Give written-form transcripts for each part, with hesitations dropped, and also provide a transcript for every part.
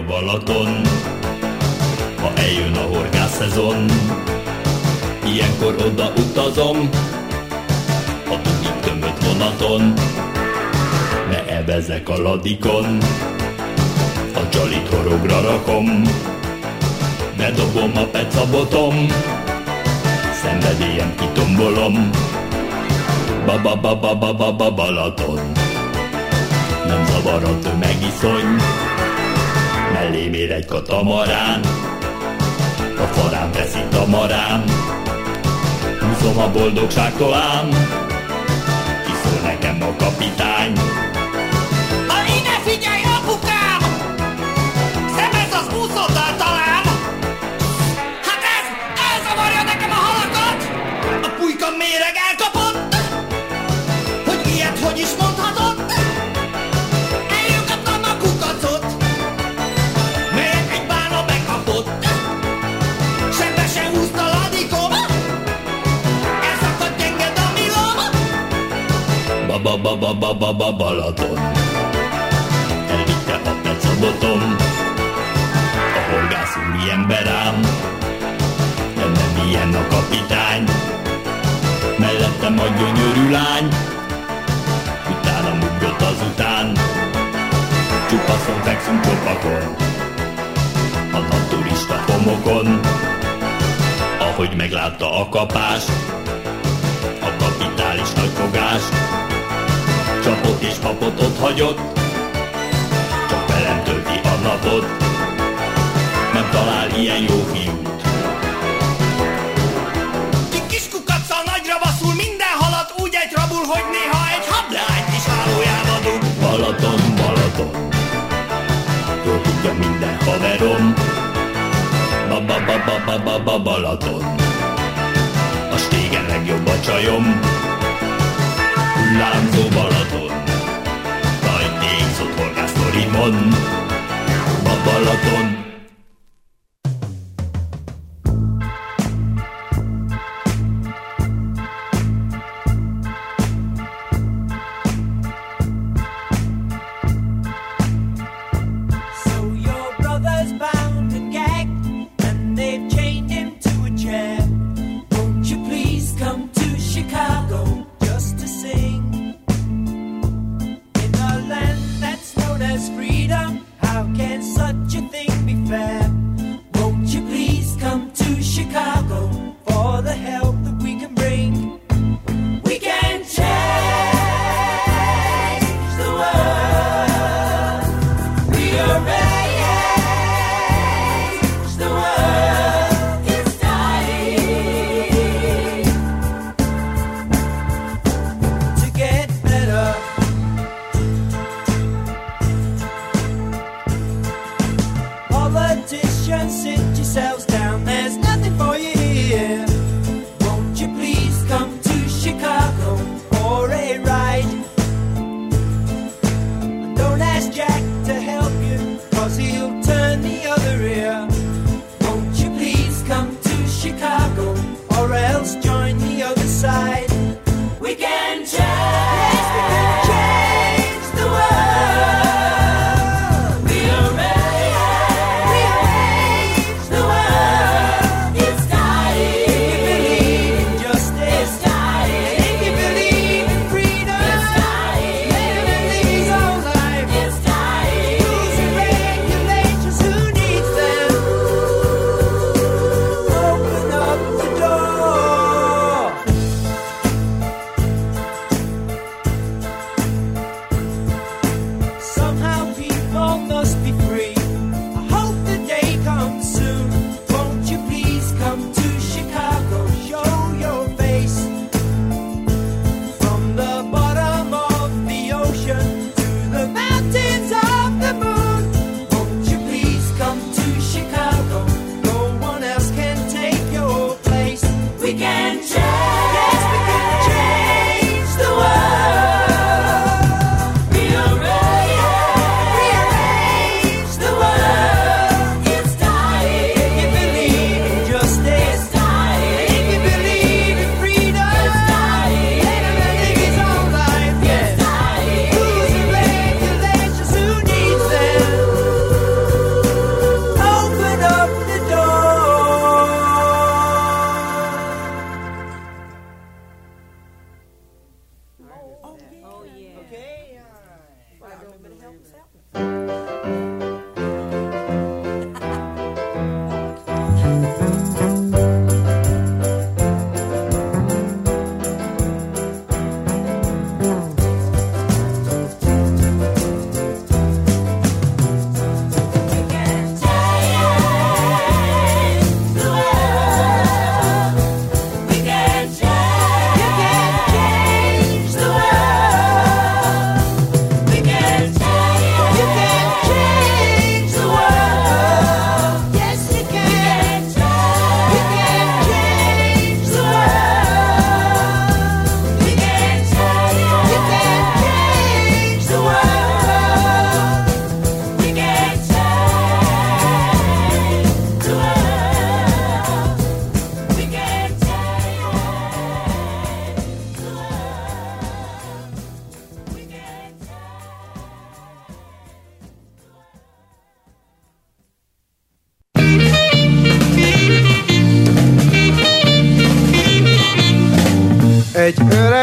Balaton, ha eljön a horgász szezon. Ilyenkor oda utazom, a tudik tömött vonaton, ne evezek a ladikon, a csalit horogra rakom, bedobom a pecabotom, szenvedélyem kitombolom. Balaton, nem zavar a tömegiszony, mellém ér egy katamarán, a farám teszi tamarám, húzom a boldogság tollán, kiszól nekem a kapitány. Ide figyelj, apukám! Szemez az úszoddal talán! Hát ez elzavarja nekem a halakat! A pulyka méreg elkapott! Hogy ilyet hogy is mondhatott? Eljutattam a kukacot, melyet egy bána bekapott. Sebesen húzta ladikom, elszakadt gyenge damilom. Balaton, elvitte a pecabotom, a horgász úriember ám, de nem ilyen a kapitány. Mellettem a gyönyörű lány, utánam ugrott azután, csupaszon fekszünk csopakon, a naturista homokon. Ahogy meglátta a kapást, a kapitális nagyfogást, csapott és papot ott hagyott, csak velem tölti a napot, nem talál ilyen jó fiút. Kis kukacccal nagyra baszul, minden halat úgy egy rabul, hogy néha egy hadlányt is hálójába dug. Balaton, jól tudja minden haverom, Balaton, a stégen legjobb a csajom, hullámzó Balaton, nagy tégzott horgász sztorimon, Balaton. Freedom, how can such a thing be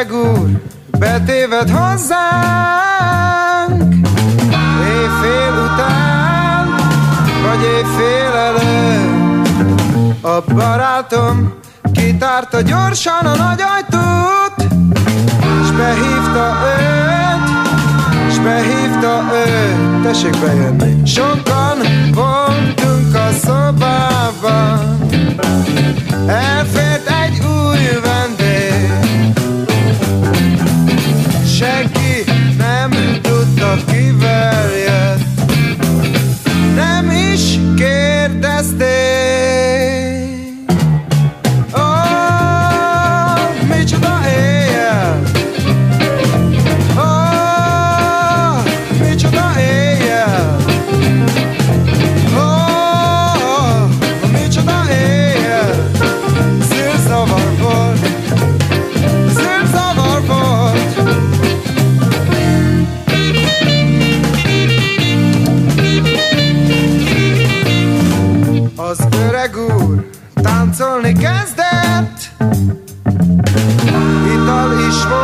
öreg úr betéved hozzánk, éjfél után, vagy éjfél előtt. A barátom kitárta gyorsan a nagy ajtót, s behívta őt, tessék bejönni. Sokan voltunk a szobában, elfért egy új vendég, senki nem tudta, kivel jött, nem is kérdezték. Micsoda éjjel, micsoda éjjel, micsoda éjjel. Zűrzavar volt, zűrzavar volt. Az öreg úr táncolni kezdett, ital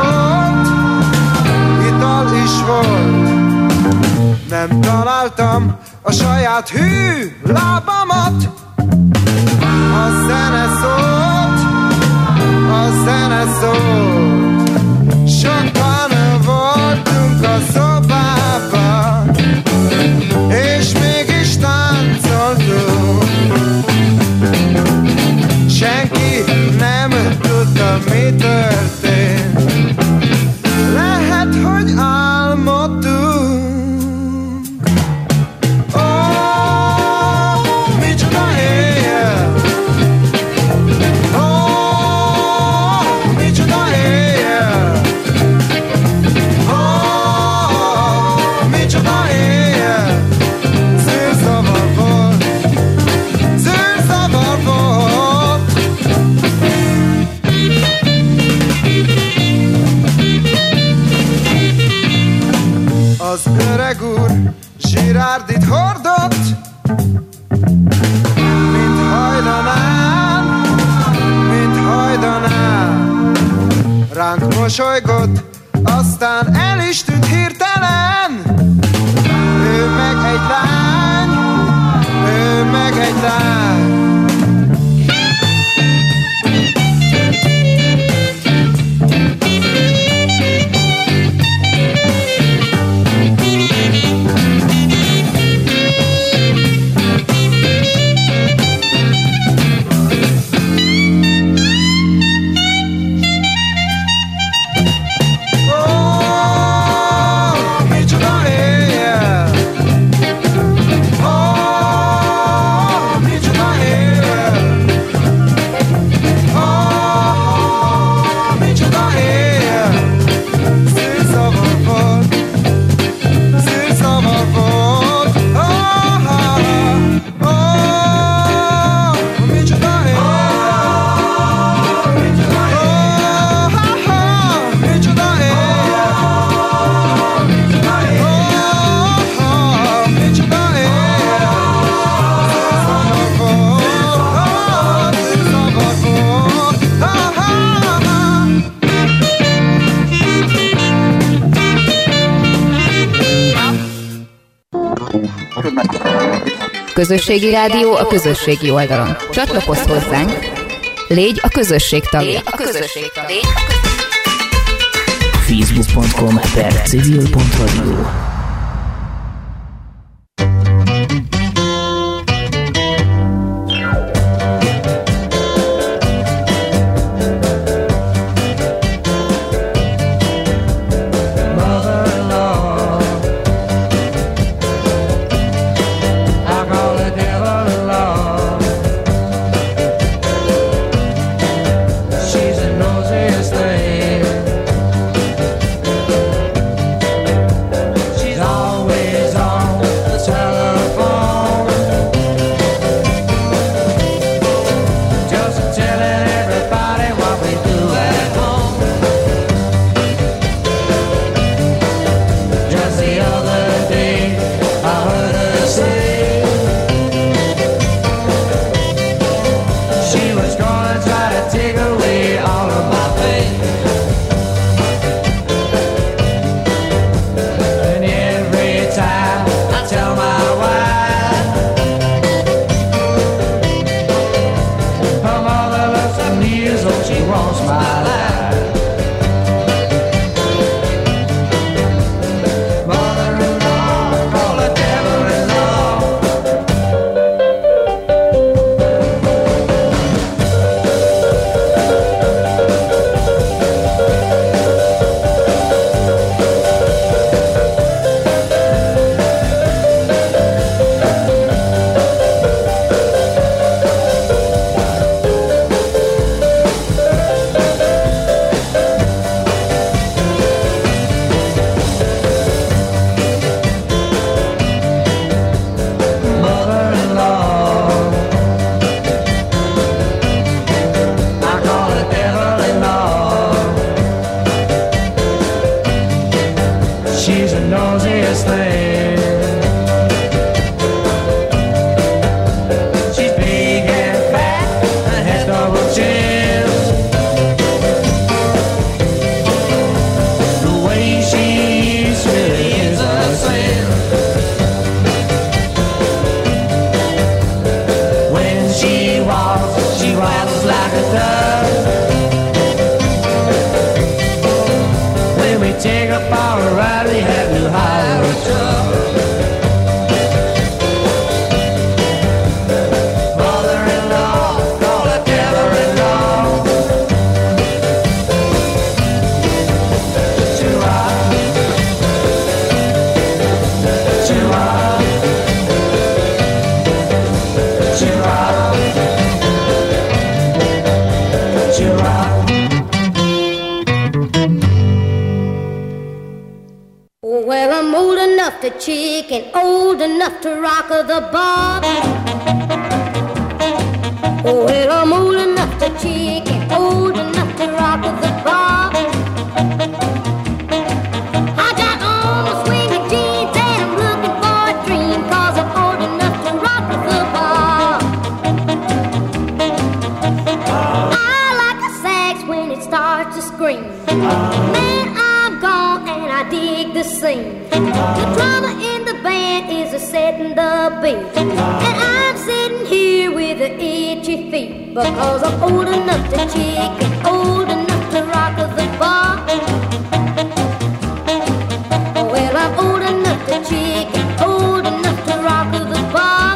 is volt. Nem találtam a saját hű lábamat. A zene szólt, sokan voltunk a szobában, és mégis táncoltunk. Senki nem tudta, mi történt. Lehet, hogy álmodtunk. Micsoda éjjel, micsoda éjjel, micsoda éjjel. Zűrzavar volt, zűrzavar volt. Az öreg úr zsirárdit hordott, mint hajdanán. Ránk mosolygott, aztán el is tűnt hirtelen. Ő meg egy lány. Közösségi rádió a közösségi oldalon. Csatlakozz hozzánk, légy a közösség tagja. Facebook.com/civil.radio. She nosiest thing. She's big and fat and has double chins. The way she's really is a sin. When she walks like a dove. When we take up our ride, we have to hire a truck. Mother-in-law, call her father-in-law. Choo-ah, choo-ah, choo-ah, choo-ah. Well, I'm old enough to chick and old enough to rock the bar. Well, I'm old enough to chick and old enough to rock the bar. I got on my swinging jeans and I'm looking for a dream, 'cause I'm old enough to rock the bar. I like a sax when it starts to scream. Man, I'm gone and I dig the scene. The drummer in the band is a setting the beat, and I'm sitting here with the itchy feet, because I'm old enough to chick and old enough to rock the bar. Well, I'm old enough to chick and old enough to rock the bar.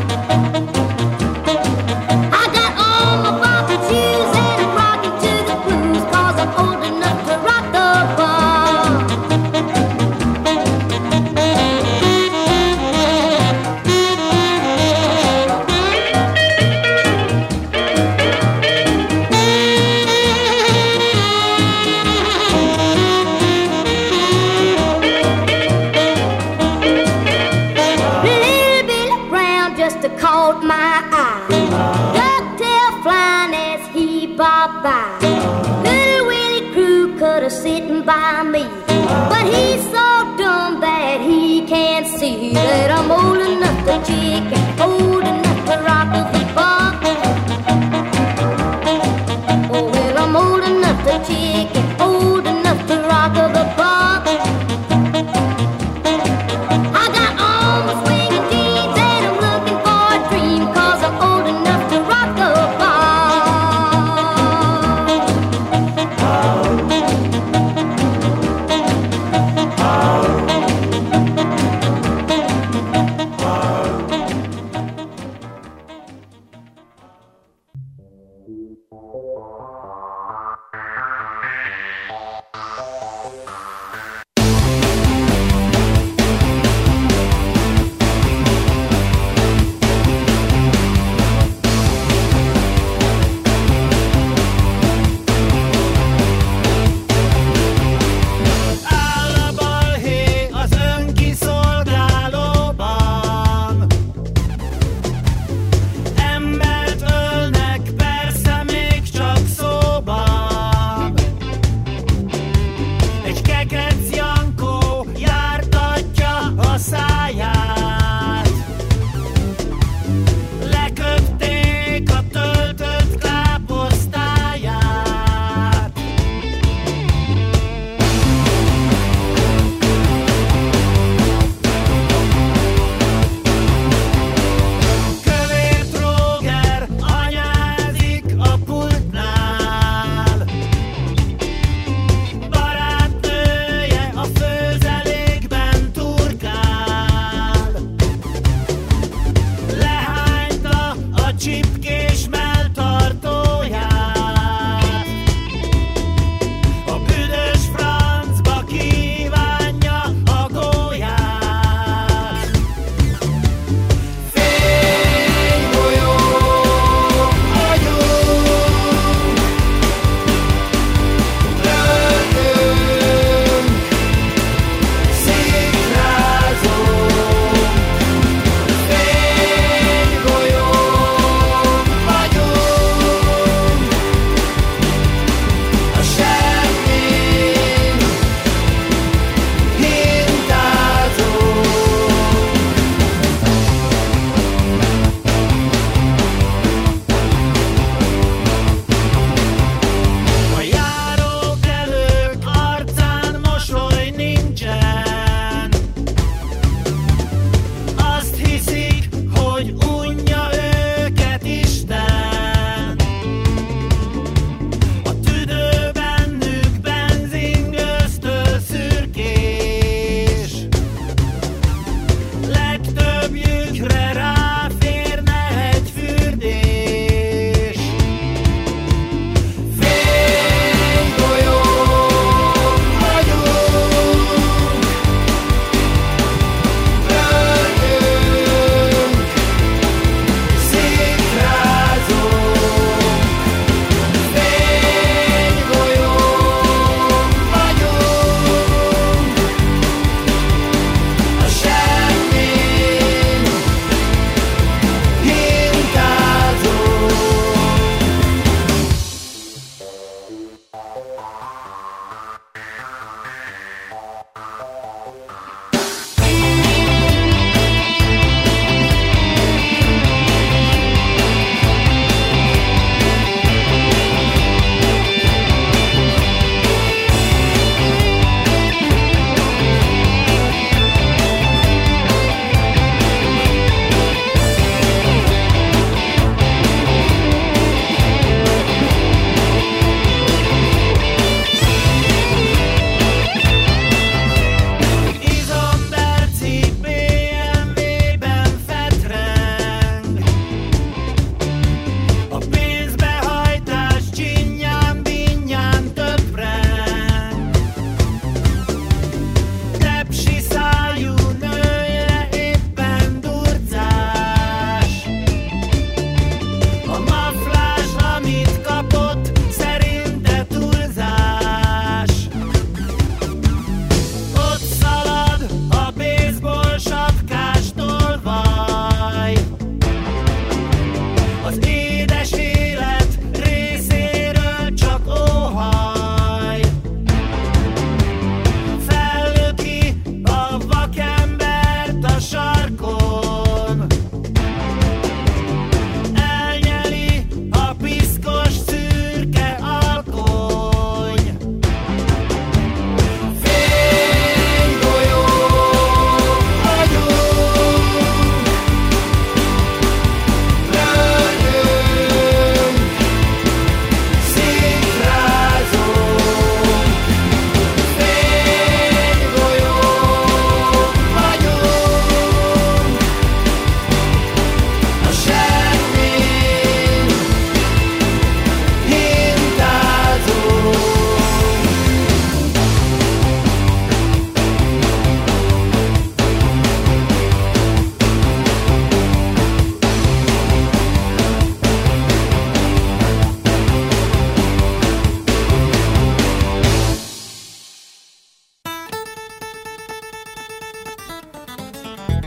I got on my boxing shoes and I'm rocking to the blues, 'cause I'm old enough to rock the bar.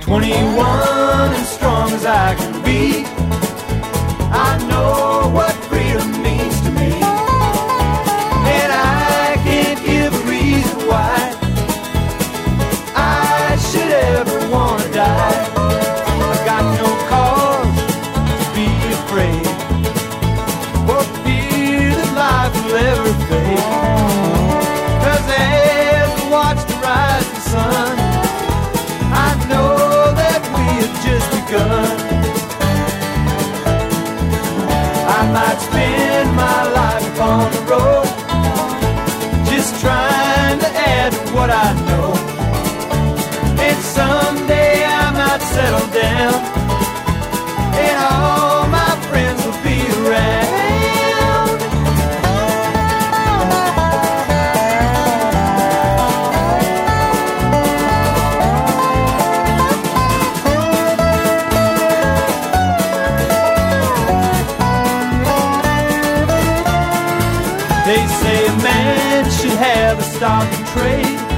21 and strong as I can be. I know what freedom means to me, and I can't give a reason why I should ever want to die. I got no cause to be afraid, or fear that life will ever fade. 'Cause as we watch the rising sun, I know that we have just begun. I might spend my life upon the road, just trying to add to what I know. And someday I might settle down, and all my friends will be around. They say a man should have a stock and trade,